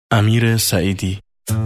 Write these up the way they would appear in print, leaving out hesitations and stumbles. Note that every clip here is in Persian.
امیر سعیدی.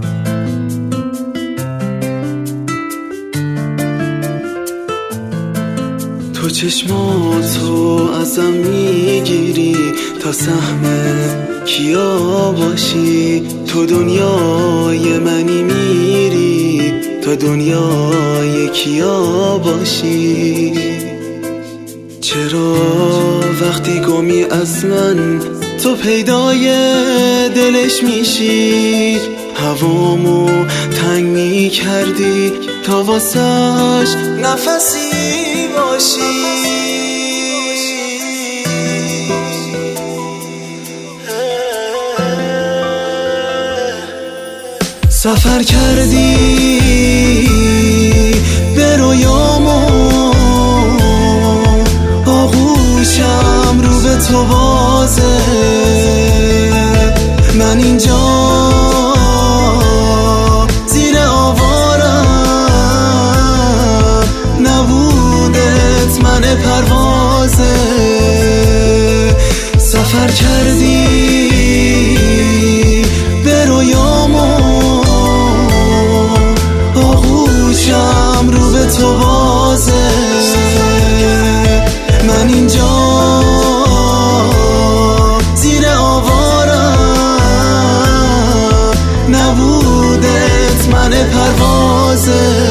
تو چشماتو ازم میگیری تا سهم کیا باشی، تو دنیای منی میری تا دنیای کیا باشی. چرا وقتی گمی از من تو پیدای دلش میشی، هوامو تنگ میکردی تا واسش نفسی باشی. سفر کردی به رویامو، آغوشم رو به تو بازه، من اینجا زیر آوارم، نبودت من پروازه. سفر کردی به رویامو، آغوشم رو به تو بازه، من اینجا زیر آوارم، نبودت من پروازه.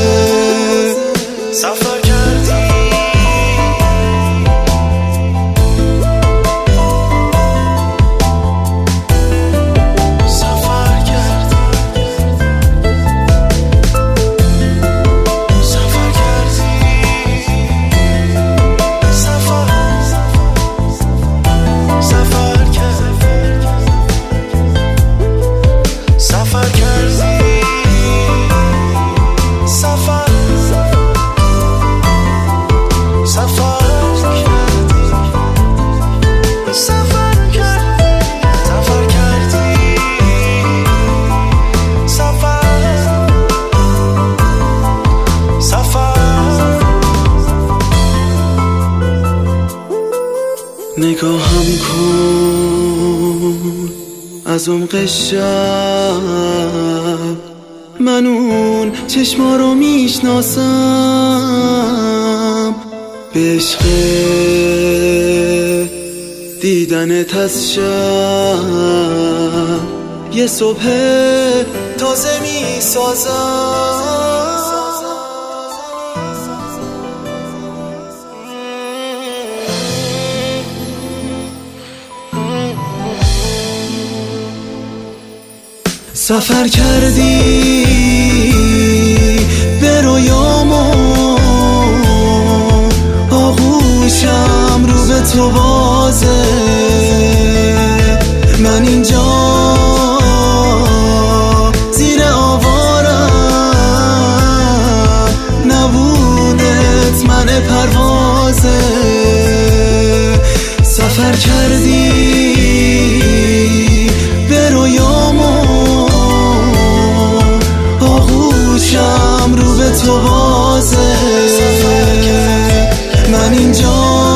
سفر کردی سفر کردی سفر کردی سفر سفر کردی سفر کردی سفر نگاهم کن از عمق شب، من اون چشما رو میشناسم، به عشق دیدنت از شب یه صبح تازه میسازم. سفر کردی به رویامو، آغوشم رو به تو بازه، من اینجا زیر آوارم، نبودت من پروازه. سفر کردی به رویامو، آغوشم رو به تو بازه، من اینجا